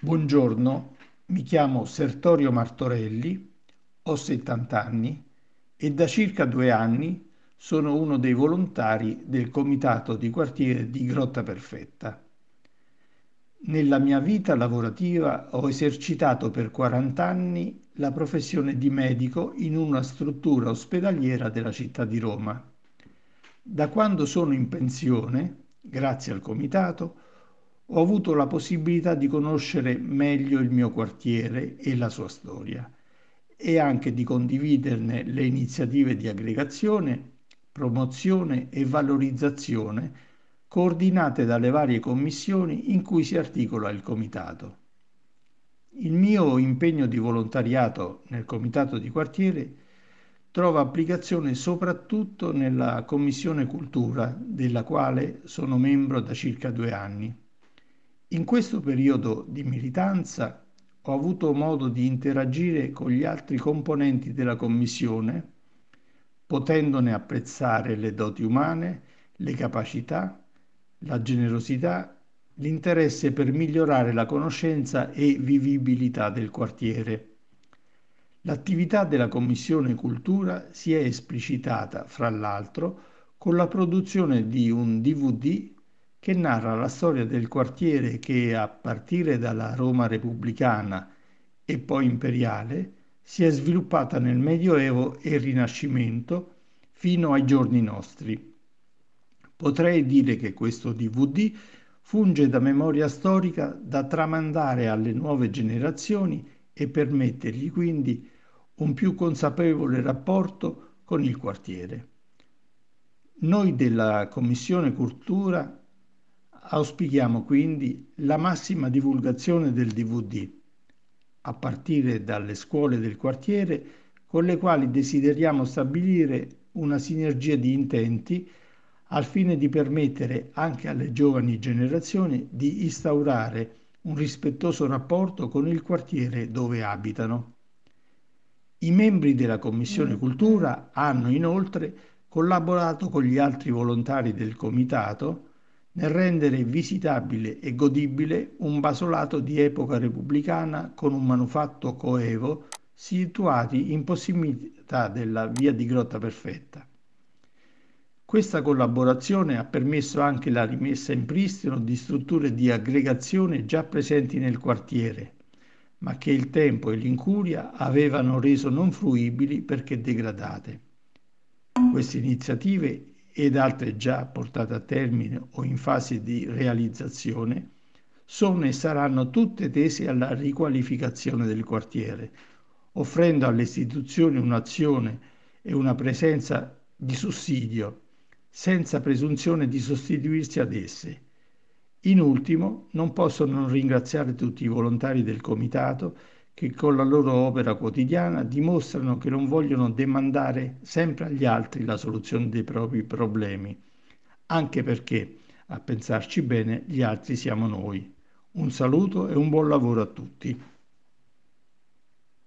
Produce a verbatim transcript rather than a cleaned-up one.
Buongiorno, mi chiamo Sertorio Martorelli, ho settanta anni e da circa due anni sono uno dei volontari del comitato di quartiere di Grotta Perfetta. Nella mia vita lavorativa ho esercitato per quaranta anni la professione di medico in una struttura ospedaliera della città di Roma. Da quando sono in pensione, grazie al comitato, ho avuto la possibilità di conoscere meglio il mio quartiere e la sua storia e anche di condividerne le iniziative di aggregazione, promozione e valorizzazione coordinate dalle varie commissioni in cui si articola il comitato. Il mio impegno di volontariato nel comitato di quartiere trova applicazione soprattutto nella Commissione Cultura, della quale sono membro da circa due anni. In questo periodo di militanza ho avuto modo di interagire con gli altri componenti della Commissione, potendone apprezzare le doti umane, le capacità, la generosità, l'interesse per migliorare la conoscenza e vivibilità del quartiere. L'attività della Commissione Cultura si è esplicitata, fra l'altro, con la produzione di un D V D che narra la storia del quartiere che, a partire dalla Roma repubblicana e poi imperiale, si è sviluppata nel Medioevo e Rinascimento fino ai giorni nostri. Potrei dire che questo D V D funge da memoria storica da tramandare alle nuove generazioni e permettergli quindi un più consapevole rapporto con il quartiere. Noi della Commissione Cultura auspichiamo quindi la massima divulgazione del D V D, a partire dalle scuole del quartiere, con le quali desideriamo stabilire una sinergia di intenti al fine di permettere anche alle giovani generazioni di instaurare un rispettoso rapporto con il quartiere dove abitano. I membri della Commissione Cultura hanno inoltre collaborato con gli altri volontari del Comitato nel rendere visitabile e godibile un basolato di epoca repubblicana con un manufatto coevo situati in prossimità della via di Grotta Perfetta. Questa collaborazione ha permesso anche la rimessa in pristino di strutture di aggregazione già presenti nel quartiere, ma che il tempo e l'incuria avevano reso non fruibili perché degradate. Queste iniziative ed altre già portate a termine o in fase di realizzazione sono e saranno tutte tese alla riqualificazione del quartiere, offrendo alle istituzioni un'azione e una presenza di sussidio, senza presunzione di sostituirsi ad esse. In ultimo, non posso non ringraziare tutti i volontari del Comitato che con la loro opera quotidiana dimostrano che non vogliono demandare sempre agli altri la soluzione dei propri problemi, anche perché, a pensarci bene, gli altri siamo noi. Un saluto e un buon lavoro a tutti.